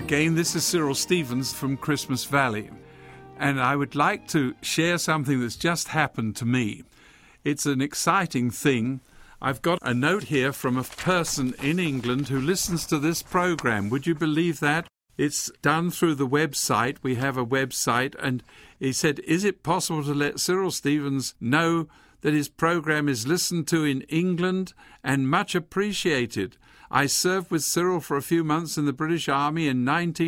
again. This is Cyril Stevens from Christmas Valley, and I would like to share something that's just happened to me. It's an exciting thing. I've got a note here from a person in England who listens to this program. Would you believe that? It's done through the website. We have a website, and he said, is it possible to let Cyril Stevens know that his program is listened to in England and much appreciated? I served with Cyril for a few months in the British Army in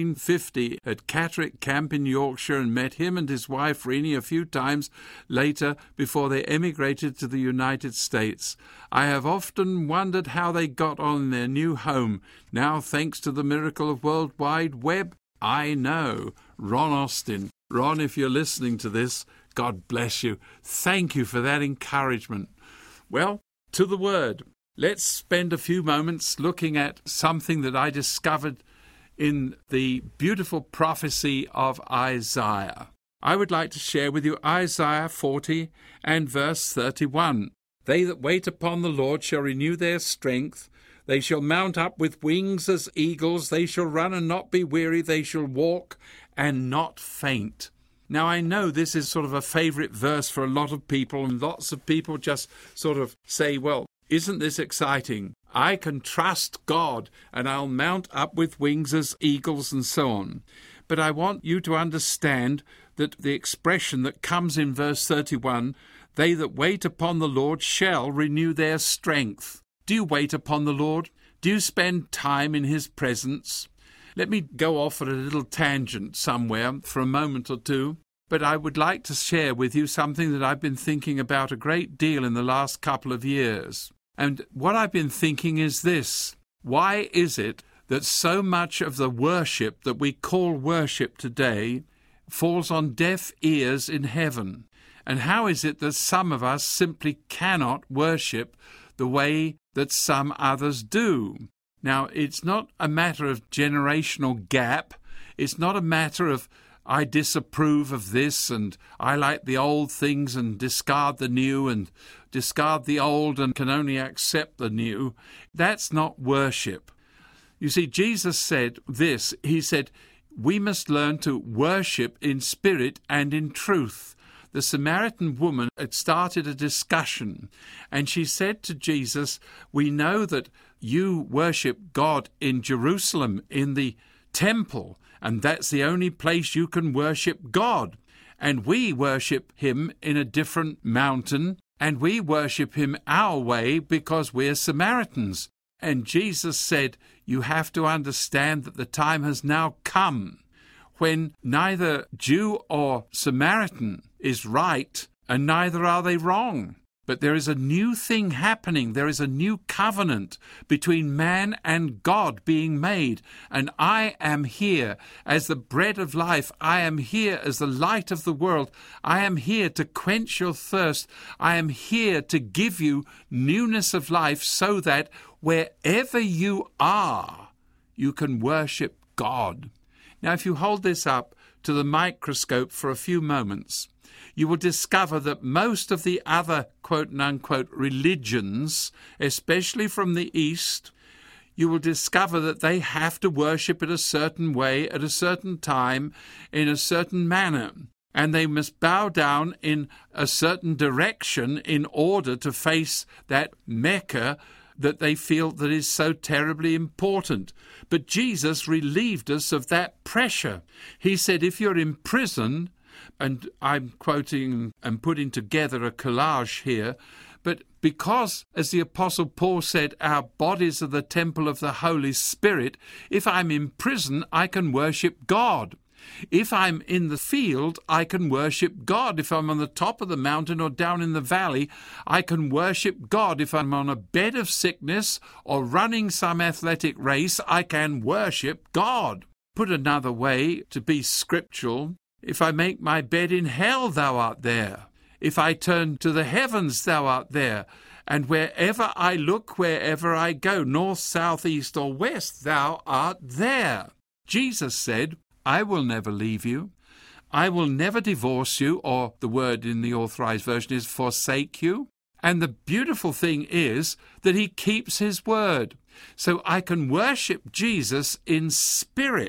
1950 at Catterick Camp in Yorkshire and met him and his wife Renee a few times later before they emigrated to the United States. I have often wondered how they got on in their new home. Now, thanks to the miracle of World Wide Web, I know. Ron Austin. Ron, if you're listening to this, God bless you. Thank you for that encouragement. Well, to the Word. Let's spend a few moments looking at something that I discovered in the beautiful prophecy of Isaiah. I would like to share with you Isaiah 40 and verse 31. They that wait upon the Lord shall renew their strength. They shall mount up with wings as eagles. They shall run and not be weary. They shall walk and not faint. Now, I know this is sort of a favorite verse for a lot of people, and lots of people just sort of say, well, isn't this exciting? I can trust God and I'll mount up with wings as eagles and so on. But I want you to understand that the expression that comes in verse 31, they that wait upon the Lord shall renew their strength. Do you wait upon the Lord? Do you spend time in his presence? Let me go off at a little tangent somewhere for a moment or two. But I would like to share with you something that I've been thinking about a great deal in the last couple of years. And what I've been thinking is this: why is it that so much of the worship that we call worship today falls on deaf ears in heaven? And how is it that some of us simply cannot worship the way that some others do? Now, it's not a matter of generational gap. It's not a matter of I disapprove of this and I like the old things and discard the new and discard the old and can only accept the new. That's not worship. You see, Jesus said this. He said, we must learn to worship in spirit and in truth. The Samaritan woman had started a discussion, and she said to Jesus, we know that you worship God in Jerusalem, in the temple, and that's the only place you can worship God. And we worship him in a different mountain, and we worship him our way because we're Samaritans. And Jesus said, you have to understand that the time has now come when neither Jew or Samaritan is right, and neither are they wrong. But there is a new thing happening. There is a new covenant between man and God being made. And I am here as the bread of life. I am here as the light of the world. I am here to quench your thirst. I am here to give you newness of life so that wherever you are, you can worship God. Now, if you hold this up to the microscope for a few moments, you will discover that most of the other quote-unquote religions, especially from the East, you will discover that they have to worship in a certain way, at a certain time, in a certain manner. And they must bow down in a certain direction in order to face that Mecca that they feel that is so terribly important. But Jesus relieved us of that pressure. He said, if you're in prison, and I'm quoting and putting together a collage here, but because, as the Apostle Paul said, our bodies are the temple of the Holy Spirit, if I'm in prison, I can worship God. If I'm in the field, I can worship God. If I'm on the top of the mountain or down in the valley, I can worship God. If I'm on a bed of sickness or running some athletic race, I can worship God. Put another way, to be scriptural, if I make my bed in hell, thou art there. If I turn to the heavens, thou art there. And wherever I look, wherever I go, north, south, east, or west, thou art there. Jesus said, I will never leave you. I will never divorce you, or the word in the Authorized Version is forsake you. And the beautiful thing is that he keeps his word. So I can worship Jesus in spirit.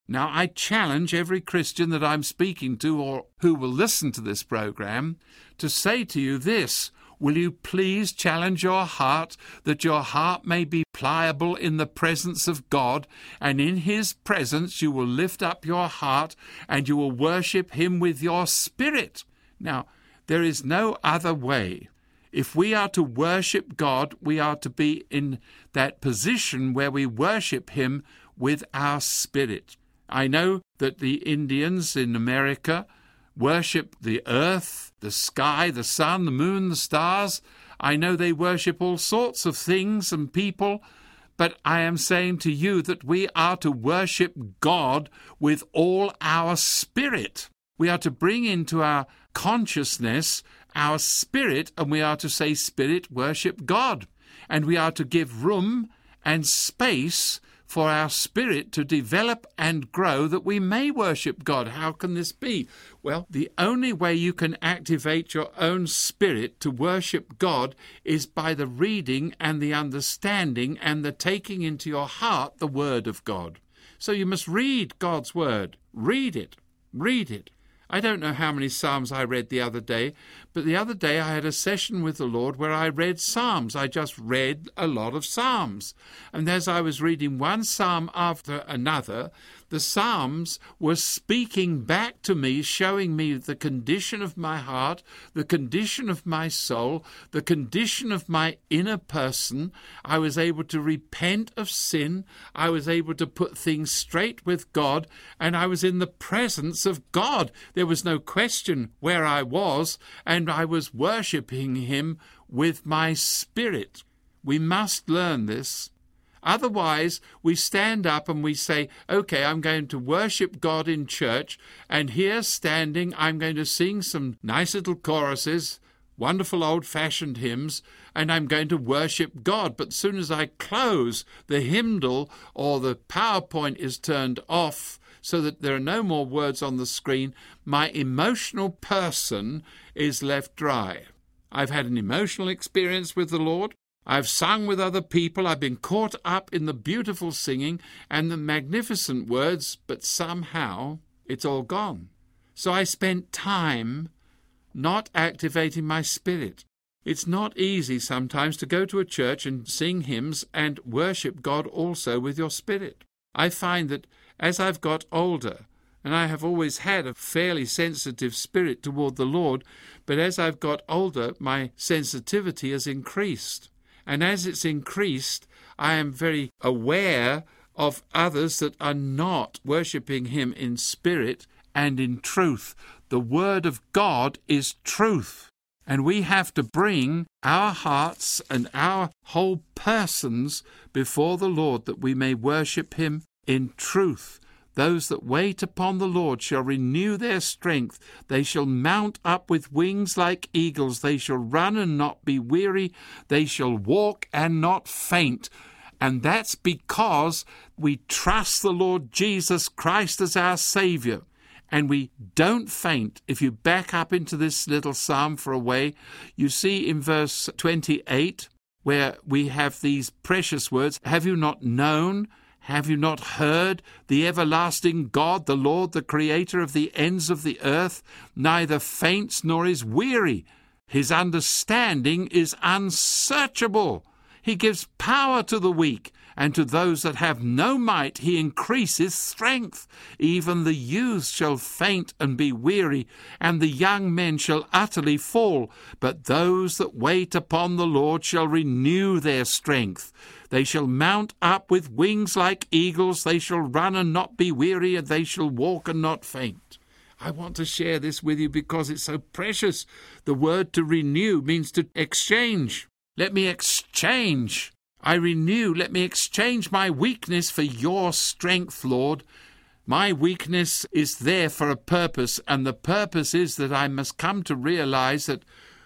Now, I challenge every Christian that I'm speaking to or who will listen to this program to say to you this: will you please challenge your heart, that your heart may be pliable in the presence of God, and in his presence you will lift up your heart and you will worship him with your spirit. Now, there is no other way. If we are to worship God, we are to be in that position where we worship him with our spirit. I know that the Indians in America worship the earth, the sky, the sun, the moon, the stars. I know they worship all sorts of things and people, but I am saying to you that we are to worship God with all our spirit. We are to bring into our consciousness our spirit, and we are to say, Spirit, worship God. And we are to give room and space for our spirit to develop and grow, that we may worship God. How can this be? Well, the only way you can activate your own spirit to worship God is by the reading and the understanding and the taking into your heart the Word of God. So you must read God's Word. Read it. Read it. I don't know how many Psalms I read the other day, but the other day I had a session with the Lord where I read Psalms. I just read a lot of Psalms. And as I was reading one Psalm after another, the Psalms were speaking back to me, showing me the condition of my heart, the condition of my soul, the condition of my inner person. I was able to repent of sin. I was able to put things straight with God, and I was in the presence of God. There was no question where I was, and I was worshipping him with my spirit. We must learn this. Otherwise, we stand up and we say, okay, I'm going to worship God in church, and here standing, I'm going to sing some nice little choruses, wonderful old-fashioned hymns, and I'm going to worship God. But as soon as I close, the hymnal or the PowerPoint is turned off so that there are no more words on the screen. My emotional person is left dry. I've had an emotional experience with the Lord. I've sung with other people. I've been caught up in the beautiful singing and the magnificent words, but somehow it's all gone. So I spent time not activating my spirit. It's not easy sometimes to go to a church and sing hymns and worship God also with your spirit. I find that as I've got older, and I have always had a fairly sensitive spirit toward the Lord, but as I've got older, my sensitivity has increased. And as it's increased, I am very aware of others that are not worshipping him in spirit and in truth. The Word of God is truth. And we have to bring our hearts and our whole persons before the Lord, that we may worship him in truth. Those that wait upon the Lord shall renew their strength. They shall mount up with wings like eagles. They shall run and not be weary. They shall walk and not faint. And that's because we trust the Lord Jesus Christ as our Savior. And we don't faint. If you back up into this little psalm for a way, you see in verse 28 where we have these precious words, have you not known? Have you not heard? The everlasting God, the Lord, the creator of the ends of the earth, neither faints nor is weary. His understanding is unsearchable. He gives power to the weak, and to those that have no might he increases strength. Even the youths shall faint and be weary, and the young men shall utterly fall. But those that wait upon the Lord shall renew their strength. They shall mount up with wings like eagles. They shall run and not be weary, and they shall walk and not faint. I want to share this with you because it's so precious. The word to renew means to exchange. Let me exchange. I renew. Let me exchange my weakness for your strength, Lord. My weakness is there for a purpose, and the purpose is that I must come to realize that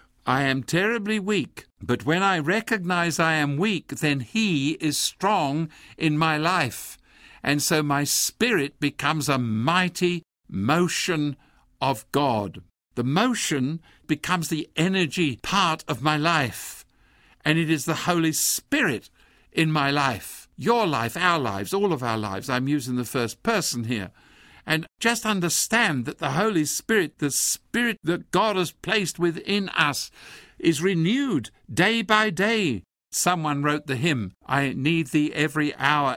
I am terribly weak. But when I recognize I am weak, then he is strong in my life. And so my spirit becomes a mighty motion of God. The motion becomes the energy part of my life. And it is the Holy Spirit in my life. your life, our lives, all of our lives. I'm using the first person here. And just understand that the Holy Spirit, the Spirit that God has placed within us, is renewed day by day. Someone wrote the hymn, I need thee every hour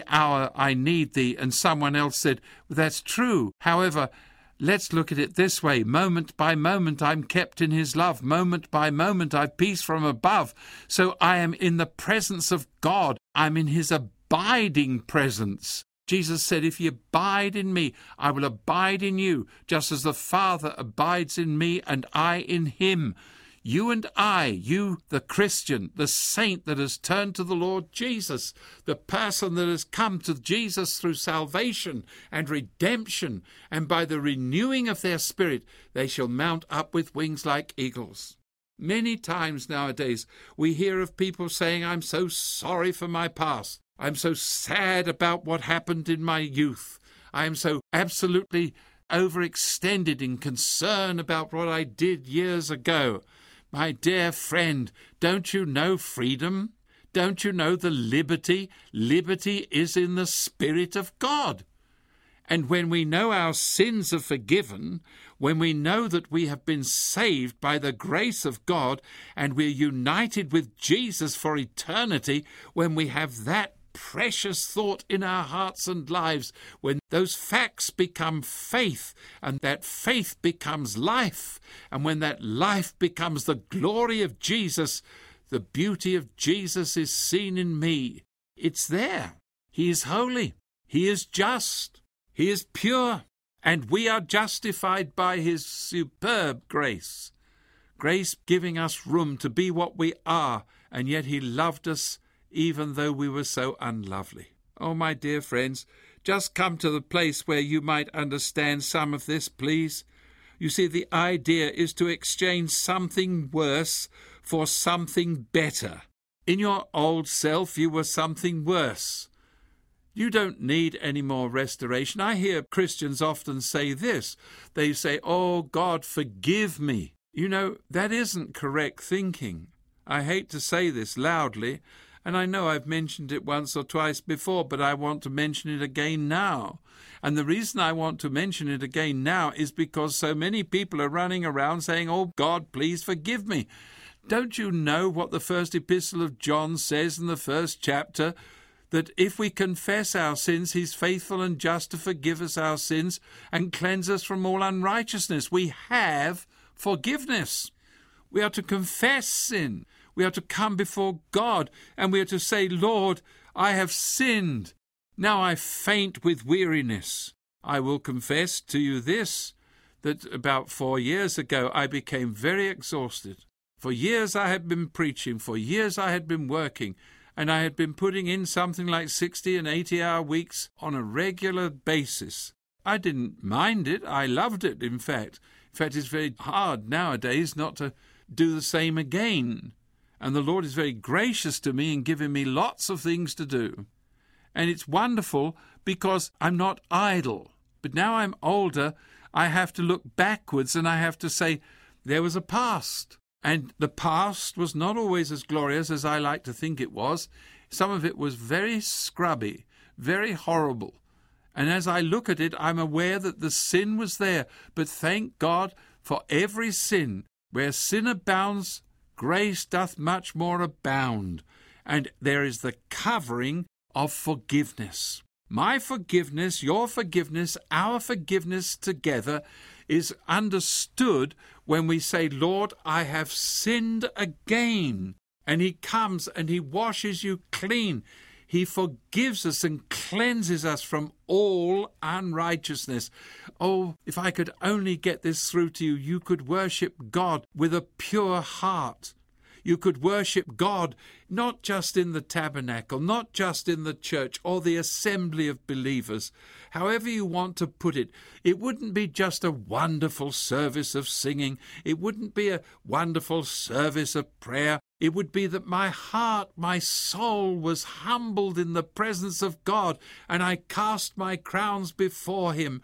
I need thee. And someone else said, well, that's true. However, let's look at it this way. Moment by moment, I'm kept in his love. Moment by moment, I've peace from above. So I am in the presence of God. I'm in his abiding presence. Jesus said, if ye abide in me, I will abide in you, just as the Father abides in me and I in him. You and I, you, the Christian, the saint that has turned to the Lord Jesus, the person that has come to Jesus through salvation and redemption, and by the renewing of their spirit, they shall mount up with wings like eagles. Many times nowadays, we hear of people saying, I'm so sorry for my past. I'm so sad about what happened in my youth. I am so absolutely overextended in concern about what I did years ago. My dear friend, don't you know freedom? Don't you know the liberty? Liberty is in the Spirit of God. And when we know our sins are forgiven, when we know that we have been saved by the grace of God and we're united with Jesus for eternity, when we have that precious thought in our hearts and lives, when those facts become faith and that faith becomes life, and when that life becomes the glory of Jesus, the beauty of Jesus is seen in me. It's there. He is holy. He is just. He is pure. And we are justified by his superb grace. Grace giving us room to be what we are, and yet he loved us even though we were so unlovely. Oh, my dear friends, just come to the place where you might understand some of this, please. You see, the idea is to exchange something worse for something better. In your old self, you were something worse. You don't need any more restoration. I hear Christians often say this. They say, oh, God, forgive me. You know, that isn't correct thinking. I hate to say this loudly, and I know I've mentioned it once or twice before, but I want to mention it again now. And the reason I want to mention it again now is because so many people are running around saying, oh, God, please forgive me. Don't you know what the first epistle of John says in the first chapter? That if we confess our sins, he's faithful and just to forgive us our sins and cleanse us from all unrighteousness. We have forgiveness. We are to confess sin. We are to come before God and we are to say, Lord, I have sinned. Now I faint with weariness. I will confess to you this, that about 4 years ago I became very exhausted. For years I had been preaching, for years I had been working, and I had been putting in something like 60 and 80-hour weeks on a regular basis. I didn't mind it. I loved it, in fact. In fact, it's very hard nowadays not to do the same again. And the Lord is very gracious to me in giving me lots of things to do. And it's wonderful because I'm not idle. But now I'm older, I have to look backwards and I have to say, there was a past. And the past was not always as glorious as I like to think it was. Some of it was very scrubby, very horrible. And as I look at it, I'm aware that the sin was there. But thank God for every sin. Where sin abounds, grace doth much more abound. And there is the covering of forgiveness. My forgiveness, your forgiveness, our forgiveness together is understood when we say, Lord, I have sinned again. And he comes and he washes you clean. He forgives us and cleanses us from all unrighteousness. Oh, if I could only get this through to you, you could worship God with a pure heart. You could worship God not just in the tabernacle, not just in the church or the assembly of believers. However you want to put it, it wouldn't be just a wonderful service of singing. It wouldn't be a wonderful service of prayer. It would be that my heart, my soul was humbled in the presence of God, and I cast my crowns before him,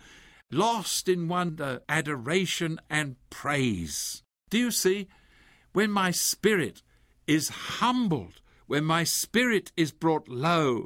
lost in wonder, adoration, and praise. Do you see? When my spirit is humbled, when my spirit is brought low,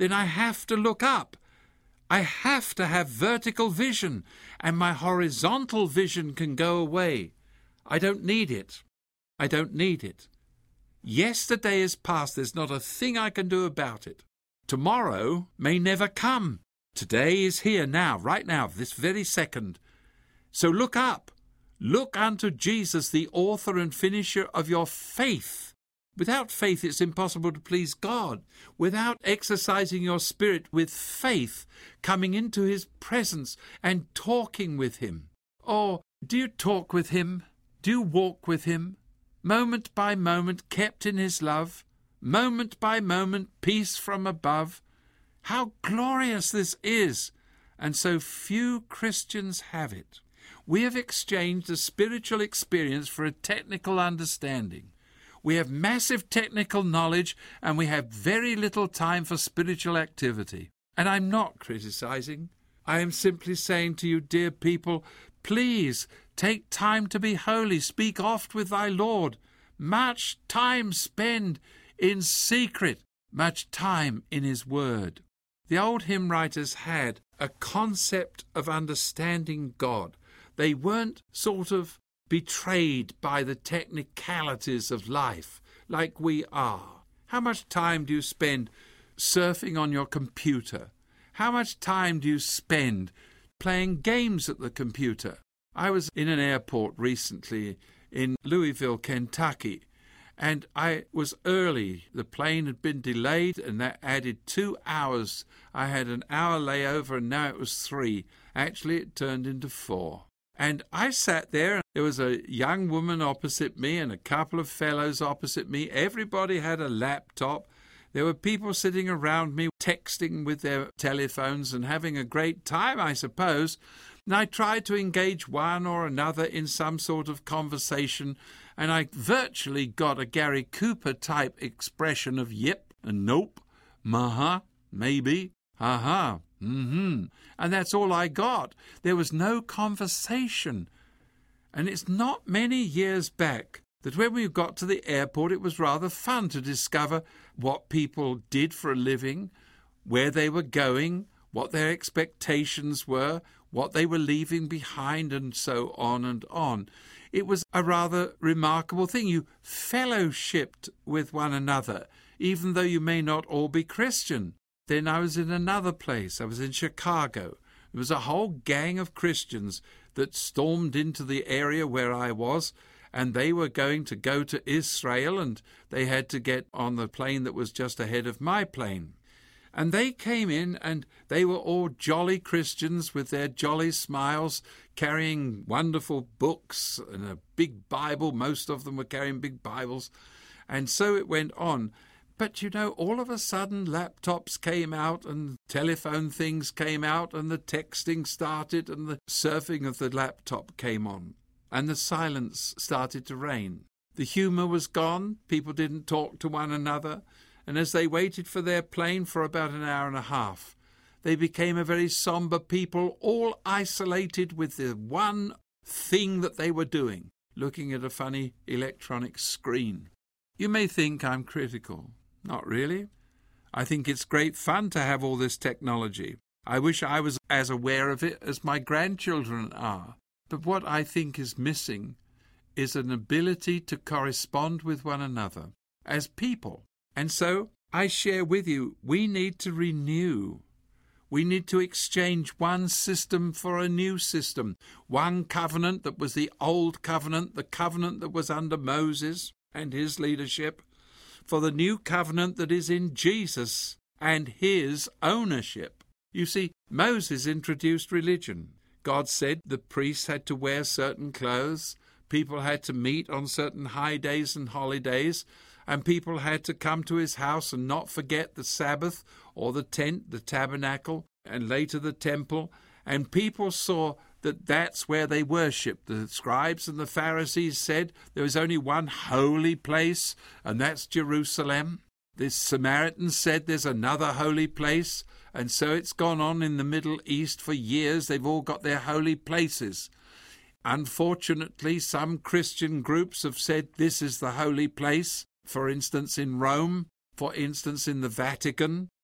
then I have to look up. I have to have vertical vision, and my horizontal vision can go away. I don't need it. I don't need it. Yesterday is past. There's not a thing I can do about it. Tomorrow may never come. Today is here now, right now, this very second. So look up. Look unto Jesus, the author and finisher of your faith. Without faith, it's impossible to please God. Without exercising your spirit with faith, coming into his presence and talking with him. Or do you talk with him? Do you walk with him? Moment by moment, kept in his love. Moment by moment, peace from above. How glorious this is! And so few Christians have it. We have exchanged a spiritual experience for a technical understanding. We have massive technical knowledge, and we have very little time for spiritual activity. And I'm not criticizing. I am simply saying to you, dear people, please take time to be holy. Speak oft with thy Lord. Much time spend in secret, much time in his word. The old hymn writers had a concept of understanding God. They weren't sort of betrayed by the technicalities of life like we are. How much time do you spend surfing on your computer? How much time do you spend playing games at the computer? I was in an airport recently in Louisville, Kentucky, and I was early. The plane had been delayed, and that added 2 hours. I had an hour layover, and now it was 3. Actually, it turned into 4. And I sat there, and there was a young woman opposite me and a couple of fellows opposite me. Everybody had a laptop. There were people sitting around me, texting with their telephones and having a great time, I suppose. And I tried to engage one or another in some sort of conversation, and I virtually got a Gary Cooper-type expression of yep and nope, maha, maybe, ha-ha, mm-hmm. And that's all I got. There was no conversation. And it's not many years back that when we got to the airport, it was rather fun to discover what people did for a living, where they were going, what their expectations were, what they were leaving behind, and so on and on. It was a rather remarkable thing. You fellowshipped with one another, even though you may not all be Christian. Then I was in another place. I was in Chicago. There was a whole gang of Christians that stormed into the area where I was, and they were going to go to Israel, and they had to get on the plane that was just ahead of my plane. And they came in, and they were all jolly Christians with their jolly smiles, carrying wonderful books and a big Bible. Most of them were carrying big Bibles. And so it went on. But, you know, all of a sudden laptops came out and telephone things came out and the texting started and the surfing of the laptop came on. And the silence started to reign. The humour was gone. People didn't talk to one another. And as they waited for their plane for about an hour and a half, they became a very sombre people, all isolated with the one thing that they were doing, looking at a funny electronic screen. You may think I'm critical. Not really. I think it's great fun to have all this technology. I wish I was as aware of it as my grandchildren are. But what I think is missing is an ability to correspond with one another as people. And so I share with you, we need to renew. We need to exchange one system for a new system. One covenant that was the old covenant, the covenant that was under Moses and his leadership, for the new covenant that is in Jesus and his ownership. You see, Moses introduced religion. God said the priests had to wear certain clothes, people had to meet on certain high days and holidays, and people had to come to his house and not forget the Sabbath or the tent, the tabernacle, and later the temple. And people saw that that's where they worshipped. The scribes and the Pharisees said there was only one holy place, and that's Jerusalem. The Samaritans said there's another holy place, and so it's gone on in the Middle East for years. They've all got their holy places. Unfortunately, some Christian groups have said this is the holy place. For instance, in Rome, for instance, in the Vatican,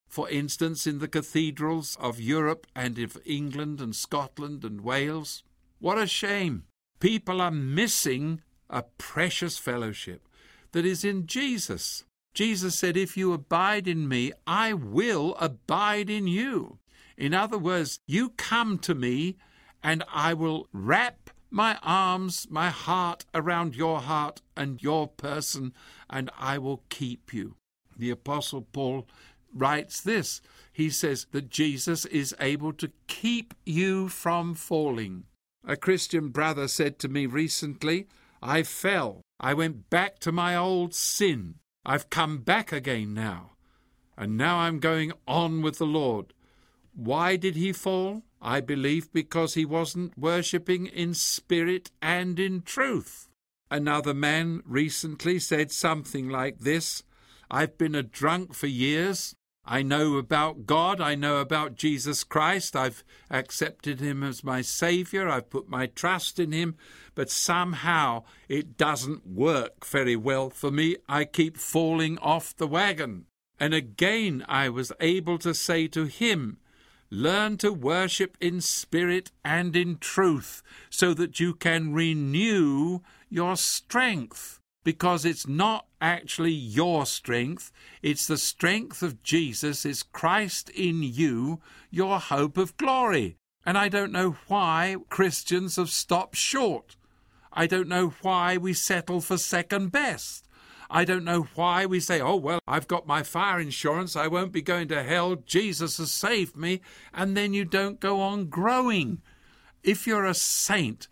For instance, in the cathedrals of Europe and of England and Scotland and Wales. What a shame. People are missing a precious fellowship that is in Jesus. Jesus said, if you abide in me, I will abide in you. In other words, you come to me and I will wrap my arms, my heart around your heart and your person, and I will keep you. The Apostle Paul writes this. He says that Jesus is able to keep you from falling. A Christian brother said to me recently, I fell. I went back to my old sin. I've come back again now. And now I'm going on with the Lord. Why did he fall? I believe because he wasn't worshipping in spirit and in truth. Another man recently said something like this. I've been a drunk for years. I know about God. I know about Jesus Christ. I've accepted him as my Saviour. I've put my trust in him. But somehow it doesn't work very well for me. I keep falling off the wagon. And again I was able to say to him, learn to worship in spirit and in truth so that you can renew your strength. Because it's not actually your strength, it's the strength of Jesus, it's Christ in you, your hope of glory. And I don't know why Christians have stopped short. I don't know why we settle for second best. I don't know why we say, oh, well, I've got my fire insurance, I won't be going to hell, Jesus has saved me, and then you don't go on growing. If you're a saint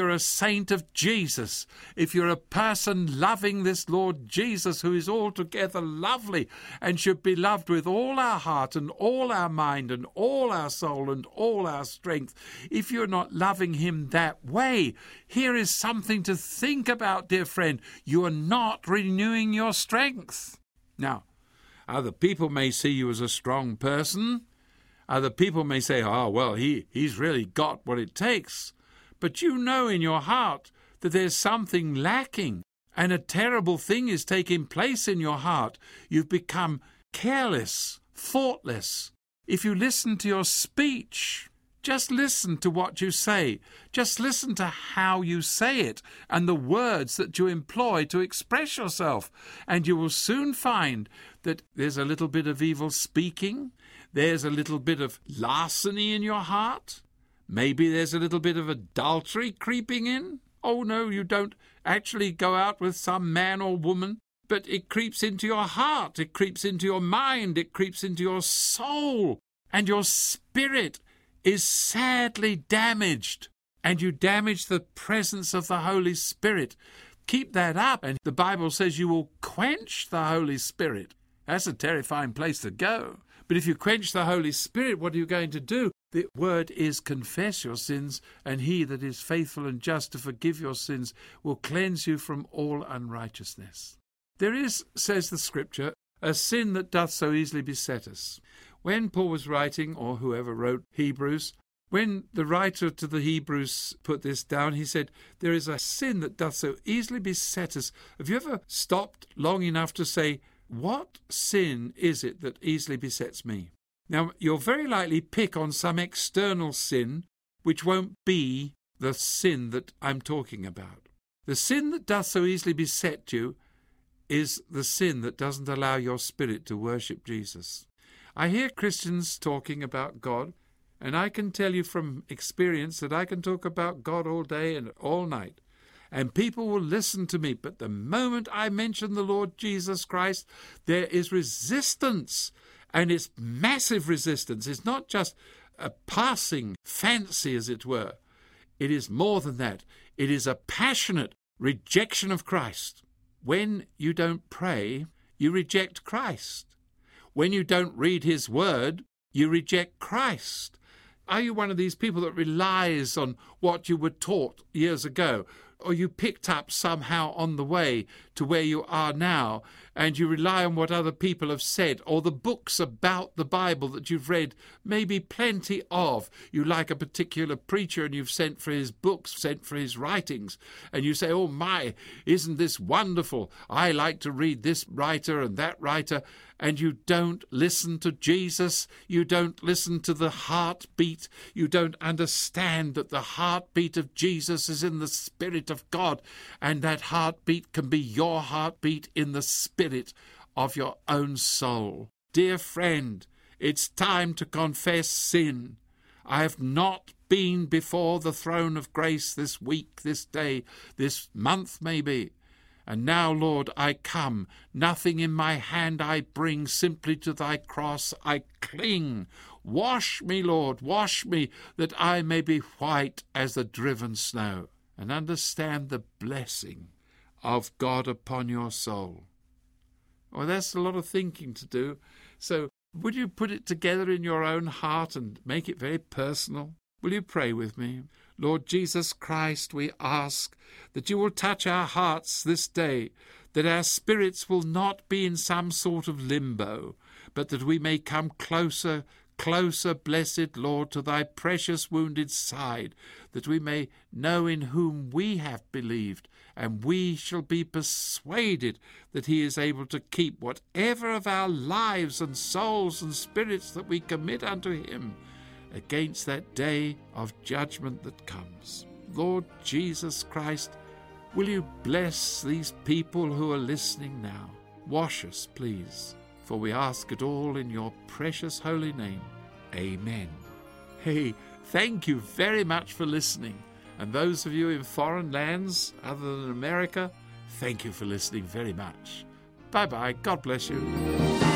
of Jesus, if you're a person loving this Lord Jesus who is altogether lovely and should be loved with all our heart and all our mind and all our soul and all our strength, if you're not loving him that way, here is something to think about, dear friend. You are not renewing your strength. Now, other people may see you as a strong person. Other people may say, oh, well, he's really got what it takes. But you know in your heart that there's something lacking, and a terrible thing is taking place in your heart. You've become careless, thoughtless. If you listen to your speech, just listen to what you say. Just listen to how you say it and the words that you employ to express yourself. And you will soon find that there's a little bit of evil speaking. There's a little bit of larceny in your heart. Maybe there's a little bit of adultery creeping in. Oh, no, you don't actually go out with some man or woman, but it creeps into your heart, it creeps into your mind, it creeps into your soul, and your spirit is sadly damaged, and you damage the presence of the Holy Spirit. Keep that up, and the Bible says you will quench the Holy Spirit. That's a terrifying place to go. But if you quench the Holy Spirit, what are you going to do? The word is confess your sins, and he that is faithful and just to forgive your sins will cleanse you from all unrighteousness. There is, says the Scripture, a sin that doth so easily beset us. When Paul was writing, or whoever wrote Hebrews, when the writer to the Hebrews put this down, he said, there is a sin that doth so easily beset us. Have you ever stopped long enough to say, what sin is it that easily besets me? Now, you'll very likely pick on some external sin which won't be the sin that I'm talking about. The sin that doth so easily beset you is the sin that doesn't allow your spirit to worship Jesus. I hear Christians talking about God, and I can tell you from experience that I can talk about God all day and all night. And people will listen to me, but the moment I mention the Lord Jesus Christ, there is resistance. And it's massive resistance. It's not just a passing fancy, as it were. It is more than that. It is a passionate rejection of Christ. When you don't pray, you reject Christ. When you don't read his word, you reject Christ. Are you one of these people that relies on what you were taught years ago, or you picked up somehow on the way to where you are now, and you rely on what other people have said, or the books about the Bible that you've read, maybe plenty of. You like a particular preacher and you've sent for his books, sent for his writings, and you say, oh my, isn't this wonderful? I like to read this writer and that writer, and you don't listen to Jesus, you don't listen to the heartbeat, you don't understand that the heartbeat of Jesus is in the Spirit of God, and that heartbeat can be your heartbeat in the spirit of your own soul. Dear friend, it's time to confess sin. I have not been before the throne of grace this week, this day, this month maybe. And now, Lord, I come. Nothing in my hand I bring, simply to thy cross I cling. Wash me, Lord, wash me, that I may be white as the driven snow, and understand the blessing of God upon your soul. Well, that's a lot of thinking to do. So would you put it together in your own heart and make it very personal? Will you pray with me? Lord Jesus Christ, we ask that you will touch our hearts this day, that our spirits will not be in some sort of limbo, but that we may come closer, closer, blessed Lord, to thy precious wounded side, that we may know in whom we have believed, and we shall be persuaded that he is able to keep whatever of our lives and souls and spirits that we commit unto him against that day of judgment that comes. Lord Jesus Christ, will you bless these people who are listening now? Wash us, please, for we ask it all in your precious holy name. Amen. Hey, thank you very much for listening. And those of you in foreign lands other than America, thank you for listening very much. Bye-bye. God bless you.